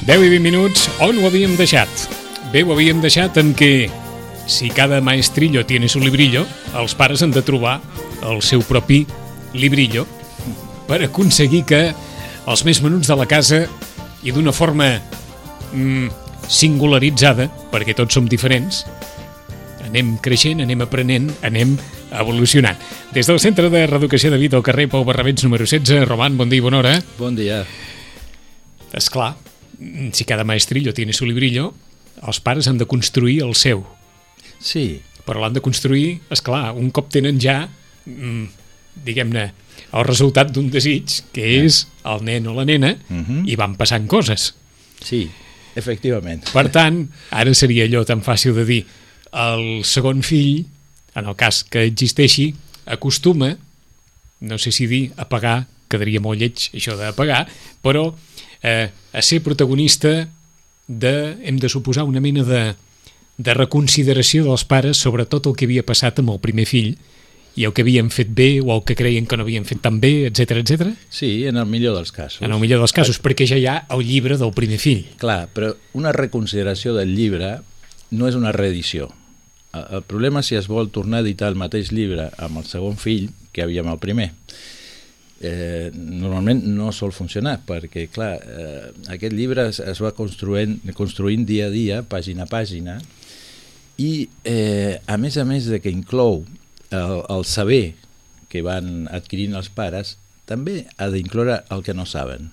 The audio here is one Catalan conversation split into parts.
10 i 20 minuts, on ho havíem deixat? Bé, ho havíem deixat en què si cada maestrillo tiene su librillo, els pares han de trobar el seu propi librillo per aconseguir que els més menuts de la casa i d'una forma singularitzada, perquè tots som diferents, anem creixent, anem aprenent, anem evolucionant. Des del Centre de Reeducació de Vida al carrer Pau Barrabets número 16, Roman, bon dia i bona hora. Bon dia. Esclar, si cada maestrillo tiene su librillo, els pares han de construir el seu. Sí. Però l'han de construir, esclar, un cop tenen ja, diguem-ne, el resultat d'un desig, que és el nen o la nena, i van passant coses. Sí, efectivament. Per tant, ara seria allò tan fàcil de dir, el segon fill, en el cas que existeixi, acostuma, no sé si dir apagar, quedaria molt lleig això d'apagar, però a ser protagonista hem de suposar una mena de reconsideració dels pares sobre tot el que havia passat amb el primer fill i el que havien fet bé o el que creien que no havien fet tan bé, etc etc. Sí, en el millor dels casos. En el millor dels casos, perquè ja hi ha el llibre del primer fill. Clar, però una reconsideració del llibre no és una reedició. El problema és si es vol tornar a editar el mateix llibre amb el segon fill que havia amb el primer. Normalment no sol funcionar perquè, clar, aquest llibre es va construint dia a dia, pàgina a pàgina, i a més de que inclou el saber que van adquirint els pares, també ha d'incloure el que no saben,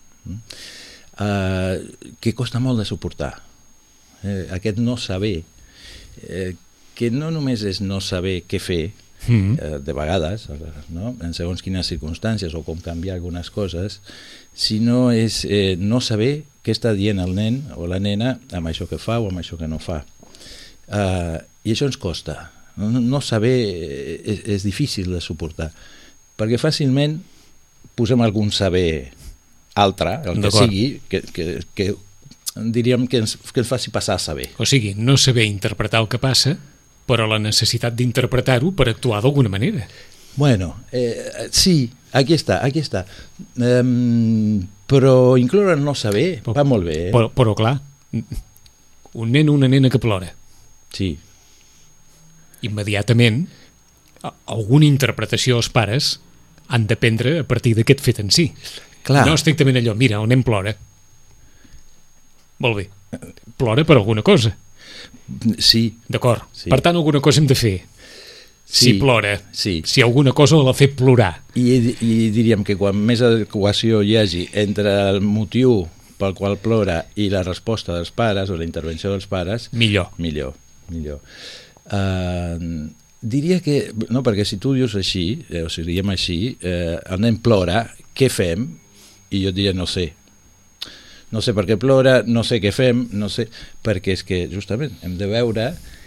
que costa molt de suportar. Aquest no saber, que no només és no saber què fer, de vegades, no? En segons quines circumstàncies o com canviar algunes coses, sinó és no saber què està dient el nen o la nena amb això que fa o amb això que no fa. I això ens costa. No saber és difícil de suportar, perquè fàcilment posem algun saber altre, el que sigui, que diríem que ens faci passar a saber. O sigui, no saber interpretar el que passa, però la necessitat d'interpretar-ho per actuar d'alguna manera. Bueno, sí, aquí està. Però incloure el no saber va molt bé. Però clar, un nen o una nena que plora. Sí. Immediatament, alguna interpretació els pares han de prendre a partir d'aquest fet en si. Clar. No estrictament allò, mira, el nen plora. Molt bé, plora per alguna cosa. Sí. D'acord. Sí. Per tant, alguna cosa hem de fer. Si plora, sí. Si alguna cosa l'ha fet plorar. I diríem que quan més adequació hi hagi entre el motiu pel qual plora i la resposta dels pares o la intervenció dels pares, millor. Diria que, no, perquè si tu dius així, o si diem així, el nen plora, què fem? I jo diria no sé. No sé per què plora, no sé què fem, no sé, perquè és que justament hem de veure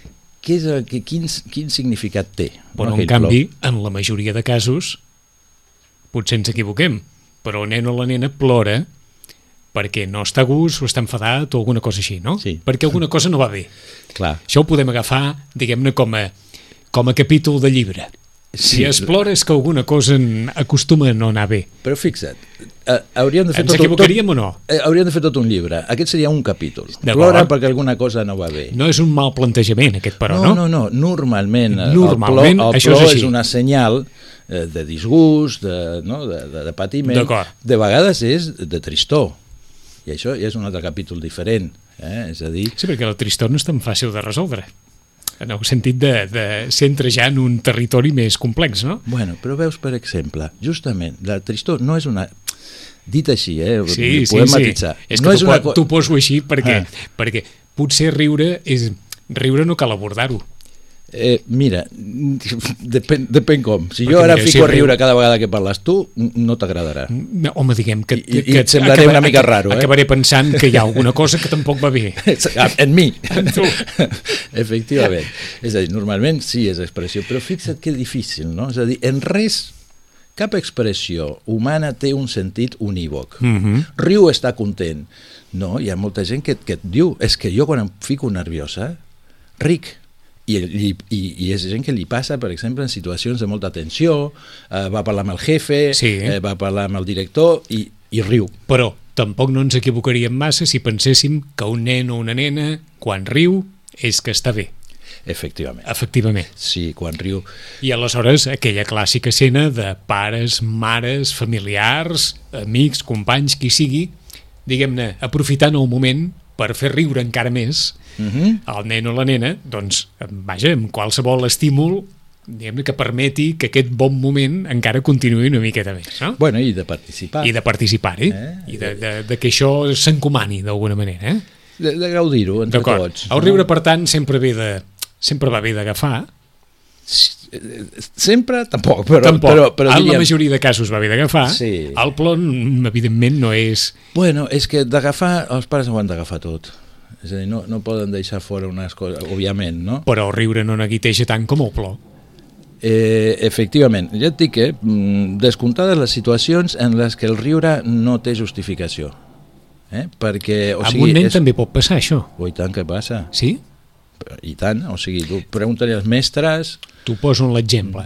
quin significat té. Però en canvi, en la majoria de casos, potser ens equivoquem, però el nen o la nena plora perquè no està a gust o està enfadat o alguna cosa així, no? Sí. Perquè alguna cosa no va bé. Clar. Això ho podem agafar, diguem-ne, com a capítol de llibre. Si es plora és que alguna cosa acostuma a no anar bé. Però fixa't, hauríem de fer ens equivocaríem o no? Hauríem de fer tot un llibre. Aquest seria un capítol. Plora perquè alguna cosa no va bé. No és un mal plantejament, aquest, però, no? No. Normalment el això plor és una senyal de disgust, de patiment. De vegades és de tristor. I això ja és un altre capítol diferent. És a dir... Sí, perquè la tristor no és tan fàcil de resoldre. En el sentit de ser entrejar en un territori més complex, no? Bueno, però veus, per exemple, justament, la tristor no és una... Dit així, podem matitzar. És que t'ho poso així perquè potser riure no cal abordar-ho. Mira, depèn com. Si jo ara fico a riure cada vegada que parles tu, no t'agradarà. Home, diguem que et semblaré una mica raro. Acabaré pensant que hi ha alguna cosa que tampoc va bé. En mi. En tu. Efectivament. És a dir, normalment sí és expressió, però fixa't que difícil, no? És a dir, en res, cap expressió humana té un sentit unívoc. Riu està content. No, hi ha molta gent que et diu, és que jo quan em fico nerviosa, ric. I és gent que li passa, per exemple, en situacions de molta tensió, va parlar amb el jefe, va parlar amb el director i riu. Però tampoc no ens equivocaríem massa si penséssim que un nen o una nena, quan riu, és que està bé. Efectivament. Sí, quan riu... I aleshores aquella clàssica escena de pares, mares, familiars, amics, companys, qui sigui, diguem-ne, aprofitant el moment per fer riure encara més el nen o la nena, doncs, vaja, amb qualsevol estímul, diguem-ne, que permeti que aquest bon moment encara continuï una miqueta més, no? Bueno, i de participar. I de participar-hi, i de que això s'encomani d'alguna manera, De gaudir-ho entre tots. El riure, per tant, sempre va bé d'agafar. Sempre, tampoc, però en la majoria de casos va bé d'agafar. Sí. El plom, evidentment, no és... Bueno, és que d'agafar, els pares no ho han d'agafar tot. És a dir, no poden deixar fora unes coses, òbviament, no? Però el riure no neguiteja tant com el plor. Efectivament, ja et dic que descomptades les situacions en les que el riure no té justificació. Perquè, amb un nen també pot passar això. I tant que passa. Sí? I tant, o sigui, tu pregunta-li als mestres... T'ho poso en l'exemple.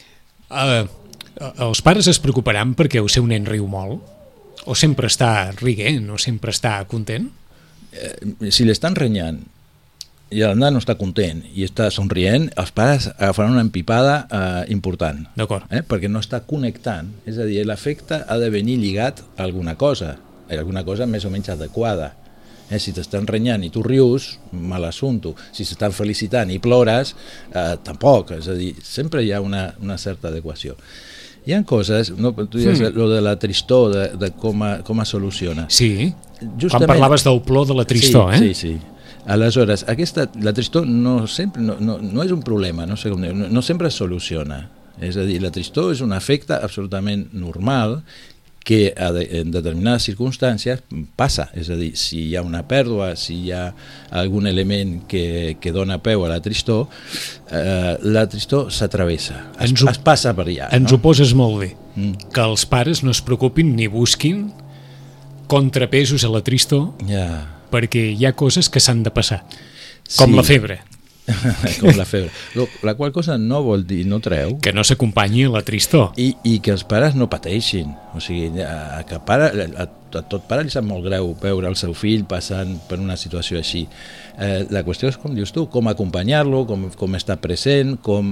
Els pares es preocuparan perquè el seu nen riu molt? O sempre està riguent, o sempre està content? Si l'estan renyant i el nen no està content i està somrient, els pares agafaran una empipada important. D'acord. Perquè no està connectant. És a dir, l'afecte ha de venir lligat a alguna cosa més o menys adequada. Si t'estan renyant i tu rius, mal assumpto. Si s'estan felicitant i plores, tampoc. És a dir, sempre hi ha una certa adequació. Hi ha coses, tu dius, lo de la tristor, de com es soluciona. Sí, quan parlaves del plor de la tristor, Sí. Aleshores, la tristor no és un problema, no sempre es soluciona. És a dir, la tristor és un efecte absolutament normal que en determinades circumstàncies passa, és a dir, si hi ha una pèrdua, si hi ha algun element que dona peu a la tristor s'atravessa, es passa per allà. Ens ho poses molt bé, que els pares no es preocupin ni busquin contrapesos a la tristor, perquè hi ha coses que s'han de passar, com la febre. Com la febre, la qual cosa no vol dir, no treu que no s'acompanyi la tristor i que els pares no pateixin, o sigui, a tot pare li sap molt greu veure el seu fill passant per una situació així. La qüestió és, com dius tu, com acompanyar-lo, com estar present, com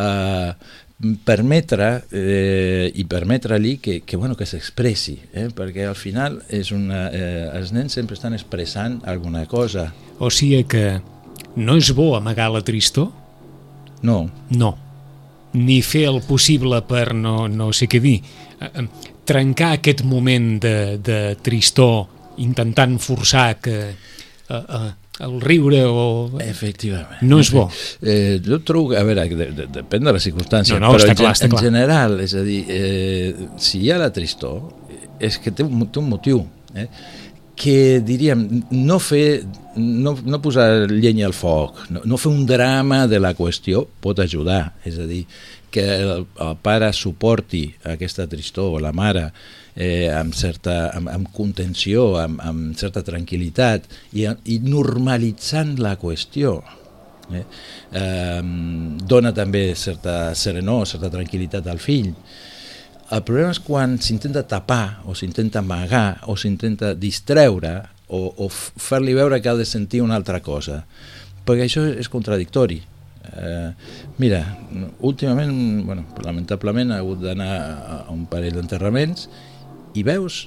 permetre-li que s'expressi, perquè al final els nens sempre estan expressant alguna cosa. O sigui que no és bo amagar la tristor? No. Ni fer el possible per no sé què dir. Trencar aquest moment de tristor intentant forçar que el riure Efectivament. No és bo. Jo trobo, a veure, depèn de les circumstàncies, però està clar. En general, és a dir, si hi ha la tristor, és que té un motiu, que diríem, no posar llenya al foc, no fer un drama de la qüestió pot ajudar, és a dir, que el pare suporti aquesta tristor, o la mare, amb contenció, amb certa tranquil·litat, i normalitzant la qüestió. Dona també certa serenor, certa tranquil·litat al fill. El problema és quan s'intenta tapar, o s'intenta amagar, o s'intenta distreure, o fer-li veure que ha de sentir una altra cosa, perquè això és contradictori. Mira, últimament, lamentablement, he hagut d'anar a un parell d'enterraments i veus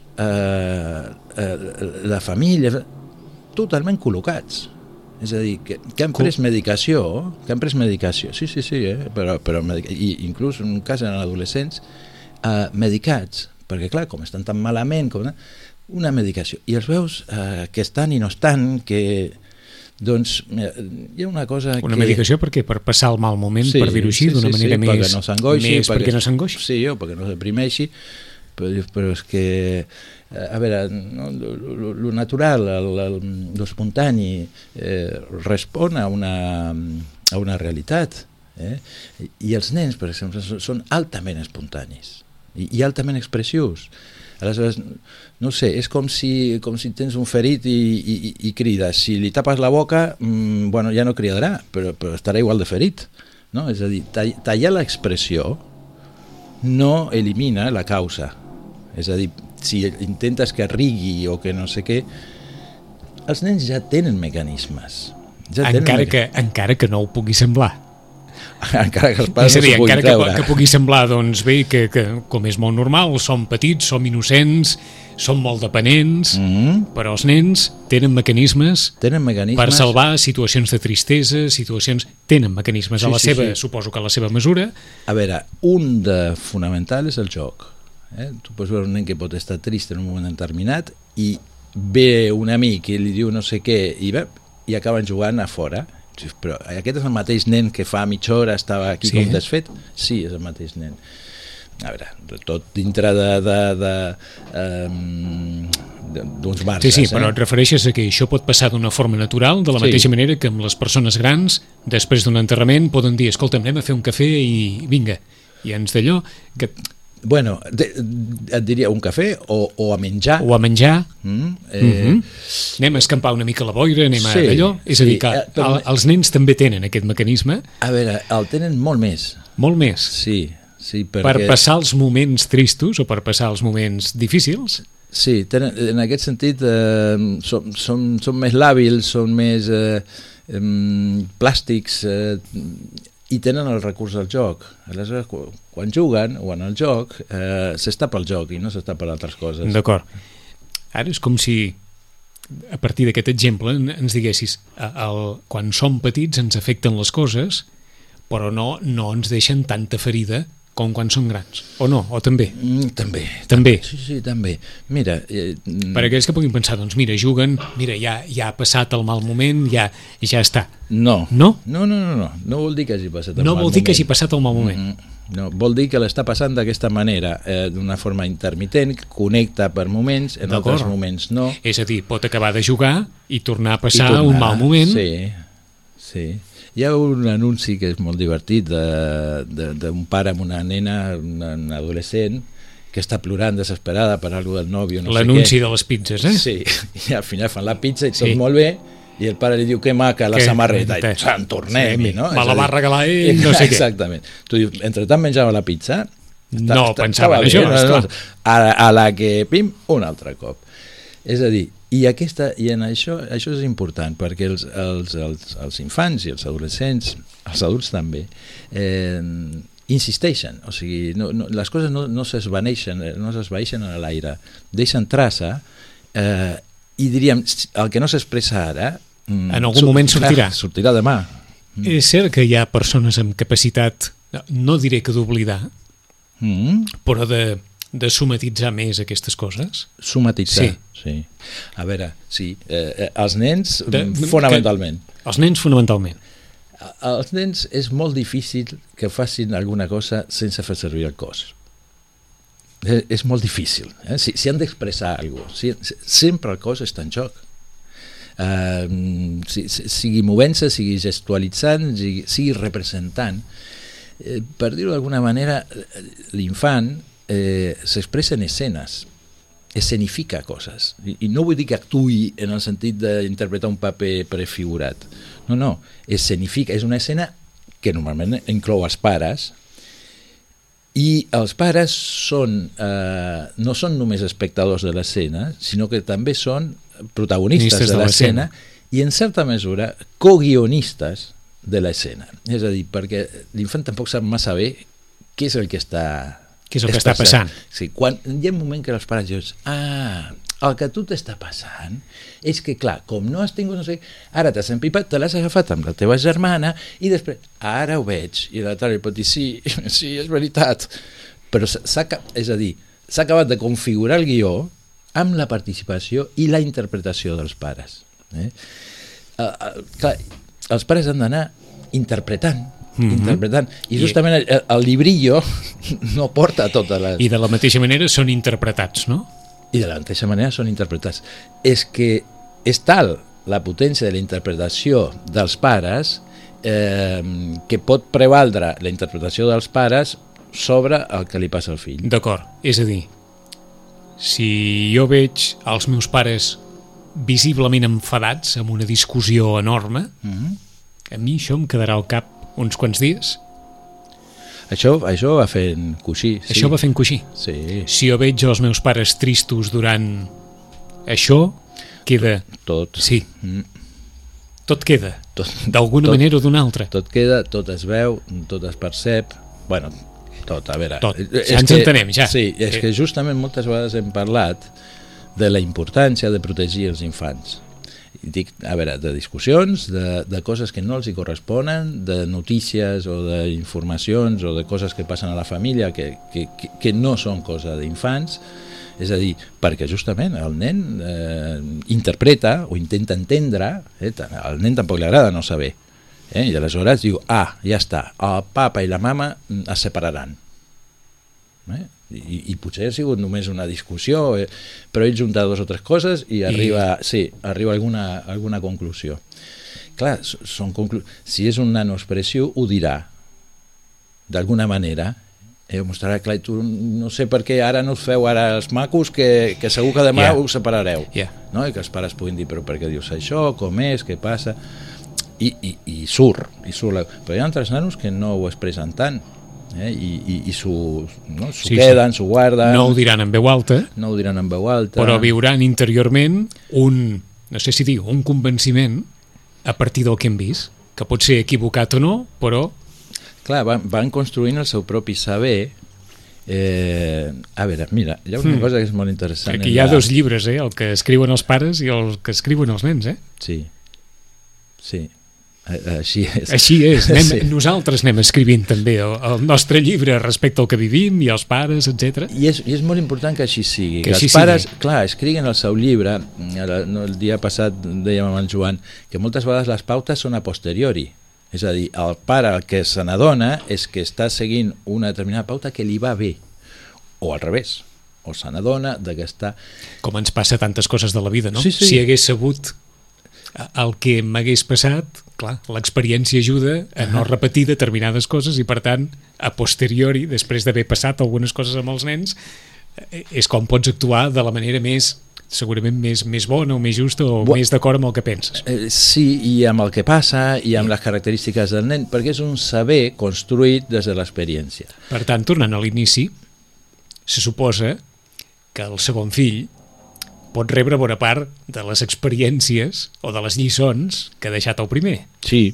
la família totalment col·locats. És a dir, que han pres medicació, sí, però inclús en un cas eren adolescents, medicats, perquè clar, com estan tan malament, una medicació, i els veus que estan i no estan, que doncs hi ha una cosa una medicació per què? Per passar el mal moment, per dir-ho així, d'una manera més, perquè no s'angoixi, perquè no s'angoixi, perquè no s'deprimeixi, però és que a veure, lo natural, lo espontani respon a una realitat, i els nens, per exemple, són altament espontanis i altament expressius. Aleshores, no sé, és com si tens un ferit i crides. Si li tapes la boca, ja no cridarà, però estarà igual de ferit, no? És a dir, tallar l'expressió no elimina la causa. És a dir, si intentes que rigui o que no sé què, els nens ja tenen mecanismes. Encara que no ho pugui semblar. Encara que els pares és a dir, no s'ho puguin encara creure. que pugui semblar, doncs bé, que com és molt normal, som petits, som innocents, som molt dependents, però els nens tenen mecanismes per salvar situacions de tristesa, tenen mecanismes a la seva, suposo que a la seva mesura. A veure, un de fonamental és el joc. Tu pots veure un nen que pot estar trist en un moment determinat i ve un amic i li diu no sé què i acaben jugant a fora. Però aquest és el mateix nen que fa mitja hora estava aquí com desfet? Sí, és el mateix nen. A veure, tot dintre d'uns marges. Sí, però et refereixes a que això pot passar d'una forma natural, de la mateixa manera que amb les persones grans, després d'un enterrament, poden dir, escolta'm, anem a fer un cafè i vinga, i ens d'allò... Bueno, et diria un cafè o a menjar. O a menjar. Anem a escampar una mica la boira, anem a d'allò. És a dir, que els nens també tenen aquest mecanisme. A veure, el tenen molt més. Molt més? Sí, perquè... Per passar els moments tristos o per passar els moments difícils? Sí, en aquest sentit són més làbils, són més plàstics i tenen el recurs del joc. Aleshores, quan juguen o en el joc, s'està pel joc i no s'està per altres coses. D'acord. Ara és com si, a partir d'aquest exemple, ens diguessis quan som petits ens afecten les coses, però no ens deixen tanta ferida com quan són grans, o no? O també? També? Sí, també. Mira... Per aquells que puguin pensar, doncs mira, juguen, mira, ja ha passat el mal moment, ja està. No. No? No vol dir que hagi passat el mal moment. No vol dir que hagi passat el mal moment. No, vol dir que l'està passant d'aquesta manera, d'una forma intermitent, que connecta per moments, en altres moments no. És a dir, pot acabar de jugar i tornar a passar un mal moment. Sí. Hi ha un anunci que és molt divertit d'un pare amb una nena, un adolescent, que està plorant desesperada per alguna del nòvio, no sé què. L'anunci de les pizzas, Sí, i al final fan la pizza i tot molt bé, i el pare li diu que maca la samarreta, i en tornem-hi, no? Me la va regalar ell, no sé què. Exactament. Tu dius, entretant menjava la pizza... No pensava en això, esclar. A la que, pim, un altre cop. És a dir, i en això és important, perquè els infants i els adolescents, els adults també, insisteixen, o sigui, les coses no s'esvaeixen a l'aire, deixen traça, i diríem, el que no s'expressa ara... En algun moment sortirà. Sortirà demà. És cert que hi ha persones amb capacitat, no diré que d'oblidar, però de somatitzar més aquestes coses? Somatitzar, sí. A veure, sí, els nens fonamentalment. Els nens fonamentalment. Els nens és molt difícil que facin alguna cosa sense fer servir el cos. És molt difícil. Si han d'expressar alguna cosa, sempre el cos està en joc. Sigui movent-se, sigui gestualitzant, sigui representant. Per dir-ho d'alguna manera, l'infant s'expressa en escenes, escenifica coses, i no vull dir que actuï en el sentit d'interpretar un paper prefigurat, no, escenifica, és una escena que normalment inclou els pares, i els pares no són només espectadors de l'escena, sinó que també són protagonistes de l'escena i en certa mesura coguionistes de l'escena, és a dir, perquè l'infant tampoc sap massa bé què és el que està passant. Sí, quan hi ha un moment que els pares diuen el que a tu t'està passant és que, clar, com no has tingut no sé, ara t'has empipat, te l'has agafat amb la teva germana i després, ara ho veig, i l'altre li pot dir sí, és veritat, però s'ha acabat de configurar el guió amb la participació i la interpretació dels pares. Clar, els pares han d'anar interpretant, i justament el librillo no porta totes les... I de la mateixa manera són interpretats, no? I de la mateixa manera són interpretats. És que és tal la potència de la interpretació dels pares que pot prevaldre la interpretació dels pares sobre el que li passa al fill. D'acord, és a dir, si jo veig els meus pares visiblement enfadats amb una discussió enorme, a mi això em quedarà al cap uns quants dies? Això va fent coixí. Sí. Això va fent coixí. Sí. Si jo veig els meus pares tristos durant això, queda... Tot. Sí. Tot queda, Tot. d'alguna manera o d'una altra. Tot queda, tot es veu, tot es percep. Bueno, tot, a veure... Tot, ja ens entenem, ja. Sí, és que justament moltes vegades hem parlat de la importància de protegir els infants. Dic, a veure, de discussions, de coses que no els hi corresponen, de notícies o d'informacions o de coses que passen a la família que no són cosa d'infants. És a dir, perquè justament el nen interpreta o intenta entendre, al nen tampoc li agrada no saber, i aleshores diu, ja està, el papa i la mama es separaran. I potser ha sigut només una discussió, però ell junta dues o tres coses i arriba a alguna conclusió. Clar, si és un nano expressiu ho dirà d'alguna manera, mostrarà, clar, tu no sé per què ara no us feu ara els macos que segur que demà us separareu, no? I que els pares puguin dir, però per què dius això, com és, què passa, i surt, però hi ha altres nanos que no ho expressen tant, i s'ho queden, s'ho guarden, no ho diran en veu alta, però viuran interiorment no sé si dir, un convenciment a partir del que hem vist, que pot ser equivocat o no, però clar, van construint el seu propi saber. A veure, mira, hi ha una cosa que és molt interessant. Aquí hi ha dos llibres, el que escriuen els pares i el que escriuen els nens, Sí, així és. Així és, nosaltres anem escrivint també el nostre llibre respecte al que vivim i els pares, etc. I és molt important que així sigui, que els pares, clar, escriguin el seu llibre. El dia passat dèiem amb el Joan que moltes vegades les pautes són a posteriori. És a dir, el pare el que se n'adona és que està seguint una determinada pauta que li va bé, o al revés, o se n'adona que està... Com ens passa tantes coses de la vida, no? Sí. Si hagués sabut el que m'hagués passat, clar, l'experiència ajuda a no repetir determinades coses i, per tant, a posteriori, després d'haver passat algunes coses amb els nens, és com pots actuar de la manera segurament més bona o més justa o més d'acord amb el que penses. Sí, i amb el que passa i amb les característiques del nen, perquè és un saber construït des de l'experiència. Per tant, tornant a l'inici, se suposa que el segon fill pot rebre bona part de les experiències o de les lliçons que ha deixat el primer. Sí.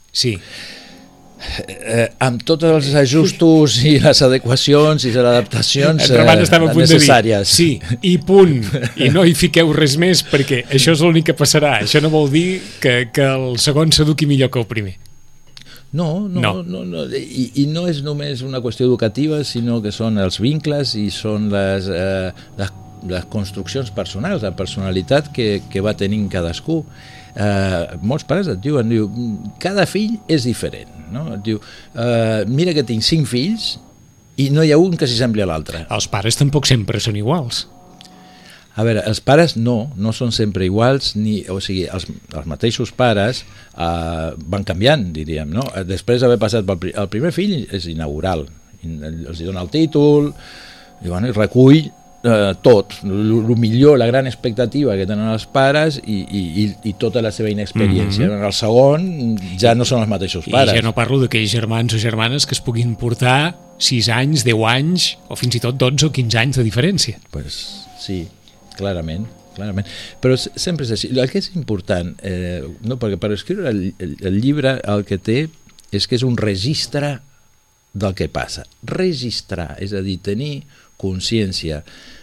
Amb tots els ajustos i les adequacions i les adaptacions necessàries. Sí, i punt. I no hi fiqueu res més perquè això és l'únic que passarà. Això no vol dir que el segon s'eduqui millor que el primer. No. I no és només una qüestió educativa, sinó que són els vincles i són les construccions personals, la personalitat que va tenint cadascú. Molts pares et diuen, cada fill és diferent, no? Et diu, mira que tinc 5 fills i no hi ha un que s'hi sembli a l'altre. Els pares tampoc sempre són iguals. A veure, els pares no són sempre iguals, o sigui, els mateixos pares van canviant, diríem, no? Després d'haver passat el primer fill és inaugural, els dona el títol i recull tot, el millor, la gran expectativa que tenen els pares i tota la seva inexperiència. El segon ja no són els mateixos pares. I ja no parlo d'aquells germans o germanes que es puguin portar 6 anys, 10 anys o fins i tot 12 o 15 anys de diferència. Pues sí, clarament. Però sempre és així. El que és important, perquè per escriure el llibre el que té és que és un registre del que passa. Registrar, és a dir, tenir consciència,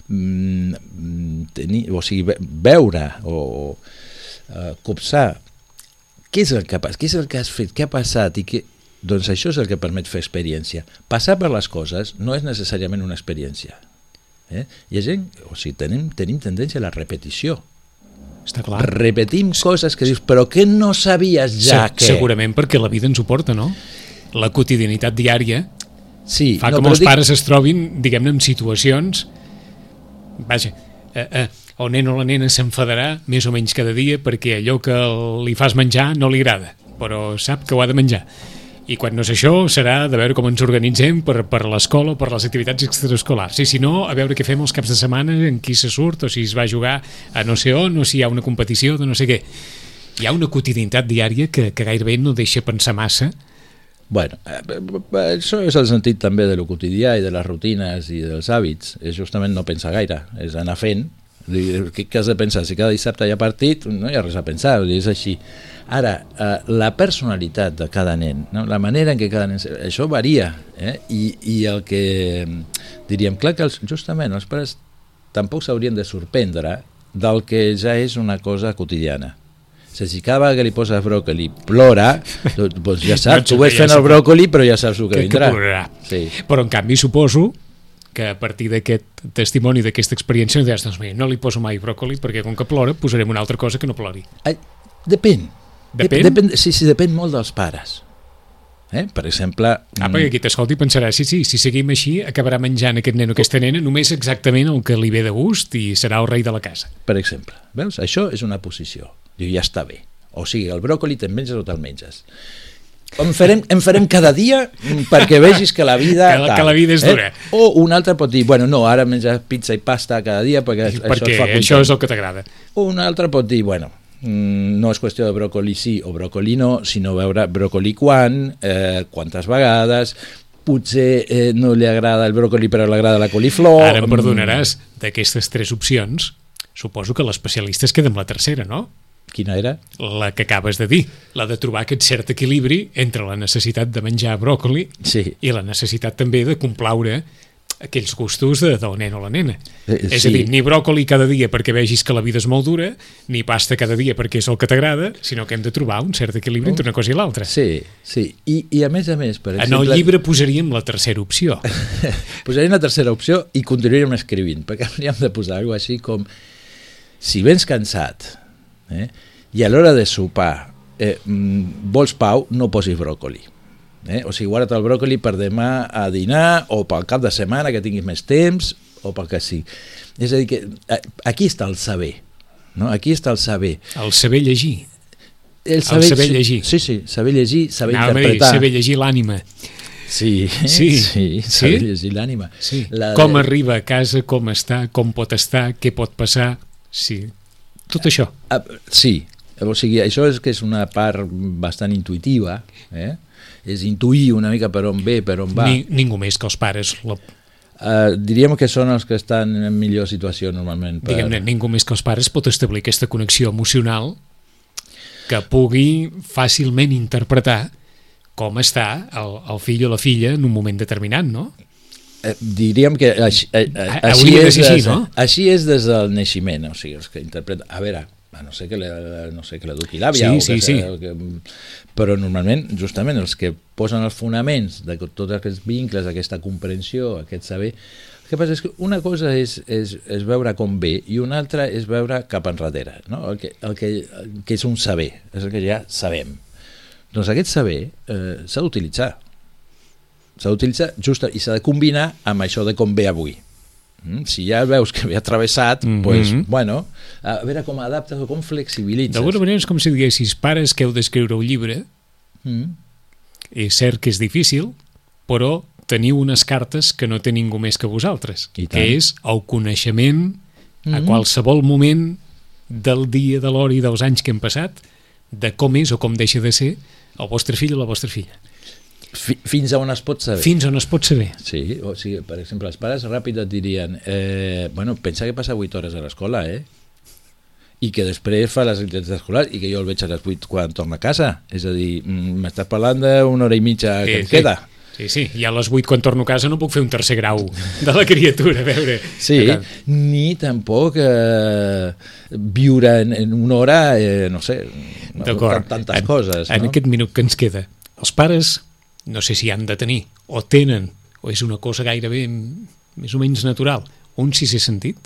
o sigui, veure o copsar què és el que passa, què és el que has fet, què ha passat, doncs això és el que permet fer experiència. Passar per les coses no és necessàriament una experiència. Hi ha gent, o sigui, tenim tendència a la repetició. Està clar. Repetim coses que dius, però què no sabies ja què? Segurament perquè la vida ens ho porta, no? La quotidianitat diària fa que els pares es trobin, diguem-ne, en situacions, vaja, el nen o la nena s'enfadarà més o menys cada dia perquè allò que li fas menjar no li agrada, però sap que ho ha de menjar. I quan no és això, serà de veure com ens organitzem per l'escola o per les activitats extraescolars. I si no, a veure què fem els caps de setmana, en qui se surt, o si es va a jugar a no sé on, o si hi ha una competició de no sé què. Hi ha una quotidianitat diària que gairebé no deixa pensar massa Bueno, això és el sentit també de lo quotidià i de les rutines i dels hàbits, és justament no pensar gaire, és anar fent. Què has de pensar? Si cada dissabte hi ha partit, no hi ha res a pensar, és així. Ara, la personalitat de cada nen, no? La manera en què cada nen... Això varia, I el que diríem, clar que justament els pares tampoc s'haurien de sorprendre del que ja és una cosa quotidiana. Si cada vegada que li poses bròcoli plora, doncs ja saps, tu ves fent el bròcoli però ja saps el que vindrà. Sí. Però en canvi suposo que a partir d'aquest testimoni, d'aquesta experiència, doncs, no li poso mai bròcoli perquè com que plora posarem una altra cosa que no plori. Depèn. Depèn? Sí, depèn molt dels pares. Per exemple... perquè aquí t'escolti i pensarà, sí, si seguim així acabarà menjant aquest nen o aquesta nena només exactament el que li ve de gust i serà el rei de la casa. Per exemple, veus? Això és una posició. Diu, ja està bé. O sigui, el bròcoli te'n menges o te'l menges. En farem cada dia perquè vegis que la vida... que la vida és dura. O un altre pot dir, bueno, no, ara menges pizza i pasta cada dia perquè això et fa content. Això és el que t'agrada. O un altre pot dir, bueno, no és qüestió de bròcoli sí o bròcoli no, sinó veure bròcoli quan, quantes vegades, potser no li agrada el bròcoli però li agrada la coliflor... Ara em perdonaràs, d'aquestes 3 opcions, suposo que l'especialista es queda amb la tercera, no? Quina era? La que acabes de dir, la de trobar aquest cert equilibri entre la necessitat de menjar bròcoli i la necessitat també de complaure aquells gustos del nen o la nena. És a dir, ni bròcoli cada dia perquè vegis que la vida és molt dura, ni pasta cada dia perquè és el que t'agrada, sinó que hem de trobar un cert equilibri entre una cosa i l'altra. Sí. I a més, per exemple... En el llibre posaríem la tercera opció. Posaríem la tercera opció i continuaríem escrivint, perquè hauríem de posar alguna cosa així com si vens cansat i a l'hora de sopar vols pau, no posis bròcoli. O sigui, guarda't el bròcoli per demà a dinar o pel cap de setmana que tinguis més temps o pel que sigui. És a dir, que aquí està el saber. No? Aquí està el saber. El saber llegir. El saber llegir. Sí, saber llegir, saber interpretar. Saber llegir l'ànima. Sí, saber llegir l'ànima. Sí. Com arriba a casa, com està, com pot estar, què pot passar... Sí, tot això. Sí, o sigui, això és que és una part bastant intuïtiva, és intuir una mica per on ve, per on va. Ningú més que els pares. Diríem que són els que estan en millor situació normalment. Diguem-ne, ningú més que els pares pot establir aquesta connexió emocional que pugui fàcilment interpretar com està el fill o la filla en un moment determinat, no? Diríem que així és des del naixement, o sigui, els que interpreten, a veure, no sé que l'eduqui l'àvia, però normalment justament els que posen els fonaments de tots aquests vincles, aquesta comprensió, aquest saber, el que passa és que una cosa és veure com ve i una altra és veure cap enrere, no? El que és un saber, és el que ja sabem. Doncs aquest saber s'ha d'utilitzar. S'ha d'utilitzar i s'ha de combinar amb això de com ve avui. Si ja veus que ve atravessat, doncs, bueno, a veure com adaptes o com flexibilitzes. D'alguna manera és com si diguessis, pares que heu d'escriure un llibre, és cert que és difícil, però teniu unes cartes que no té ningú més que vosaltres, que és el coneixement a qualsevol moment del dia, de l'hora i dels anys que hem passat, de com és o com deixa de ser el vostre fill o la vostra filla. Fins a on es pot saber. Fins on es pot saber. Sí, o sigui, per exemple, els pares ràpid et dirien pensa que passa 8 hores a l'escola, i que després fa les activitats escolars i que jo el veig a les 8 quan torna a casa. És a dir, m'estàs parlant d'una hora i mitja que em queda. Sí, i a les 8 quan torno a casa no puc fer un tercer grau de la criatura, a veure. Sí, ni tampoc viure en una hora, no sé, tantes coses. En aquest minut que ens queda, els pares no sé si han de tenir, o tenen, o és una cosa gairebé més o menys natural, un sisè sentit?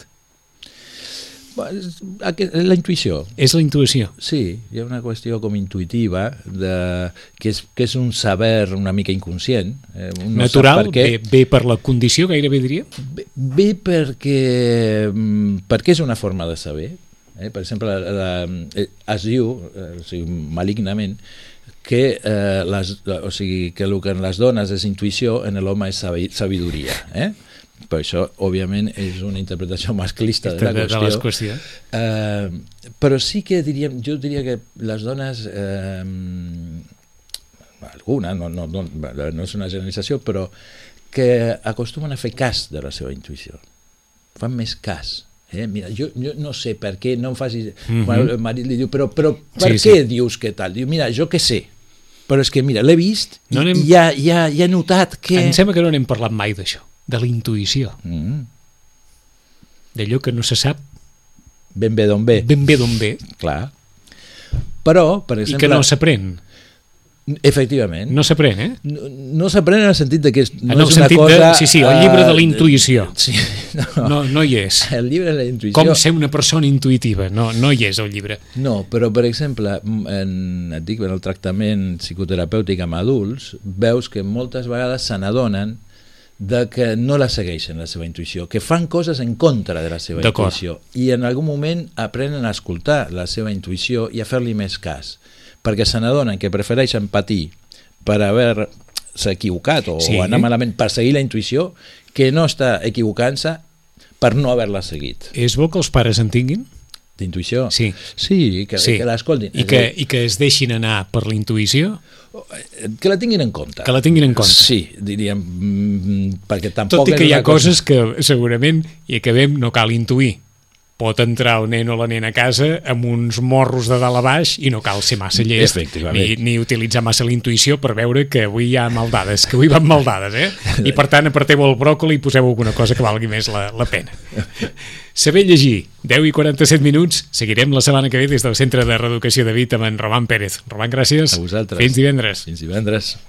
La intuïció. És la intuïció. Sí, hi ha una qüestió com intuïtiva que és un saber una mica inconscient. Natural? Ve per la condició, gairebé diria? Ve perquè és una forma de saber. Per exemple, es diu, malignament, que el que en les dones és intuïció, en l'home és sabidoria. Per això, òbviament, és una interpretació masclista de la qüestió. Però sí que jo diria que les dones alguna, no és una generalització, però que acostumen a fer cas de la seva intuïció. Fan més cas. Mira, jo no sé per què, no em facis... El marit li diu, però per què dius que tal? Diu, mira, jo què sé, però és que, mira, l'he vist i ja he notat que... Em sembla que no n'hem parlat mai d'això, de la intuïció. D'allò que no se sap ben bé d'on ve. Ben bé d'on ve. Clar. Però, per exemple... I que no s'aprèn. Efectivament. No s'aprèn, No s'aprèn en el sentit de que no és una cosa... Sí, el llibre de la intuïció. Sí, no hi és. El llibre de la intuïció... Com ser una persona intuïtiva. No hi és el llibre. No, però, per exemple, en el tractament psicoterapèutic amb adults, veus que moltes vegades se n'adonen de que no la segueixen, la seva intuïció, que fan coses en contra de la seva intuïció, i en algun moment aprenen a escoltar la seva intuïció i a fer-li més cas, perquè se n'adonen que prefereixen patir per haver-se equivocat o anar malament per seguir la intuïció que no està equivocant-se per no haver-la seguit. És bo que els pares en tinguin? D'intuïció? Sí, que l'escoltin. I que es deixin anar per la intuïció? Que la tinguin en compte. Que la tinguin en compte. Sí, diríem, perquè tampoc... Tot i que hi ha coses que segurament hi acabem no cal intuir. Pot entrar el nen o la nena a casa amb uns morros de dalt a baix i no cal ser massa llest ni utilitzar massa la intuïció per veure que avui hi ha maldades, que avui van maldades, I per tant aparteu el bròcoli i poseu alguna cosa que valgui més la pena. Saber llegir, 10:47. Seguirem la setmana que ve des del Centre de Reeducació de Vic amb en Roman Pérez. Roman, gràcies. A vosaltres. Fins divendres. Fins divendres.